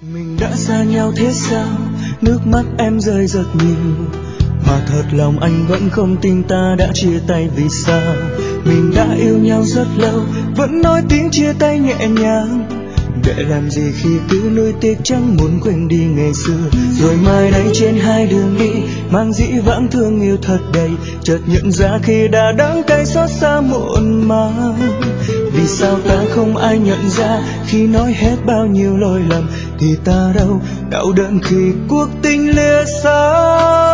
Mình đã xa nhau thế sao, nước mắt em rơi rất nhiều, mà thật lòng anh vẫn không tin ta đã chia tay. Vì sao mình đã yêu nhau rất lâu, vẫn nói tiếng chia tay nhẹ nhàng, để làm gì khi cứ nuối tiếc chẳng muốn quên đi ngày xưa. Rồi mai đây trên hai đường đi, mang dĩ vãng thương yêu thật đầy, chợt nhận ra khi đã đắng cay xót xa muộn màng. Vì sao ta không ai nhận ra, khi nói hết bao nhiêu lỗi lầm thì ta đâu đau đớn khi cuộc tình lìa xa.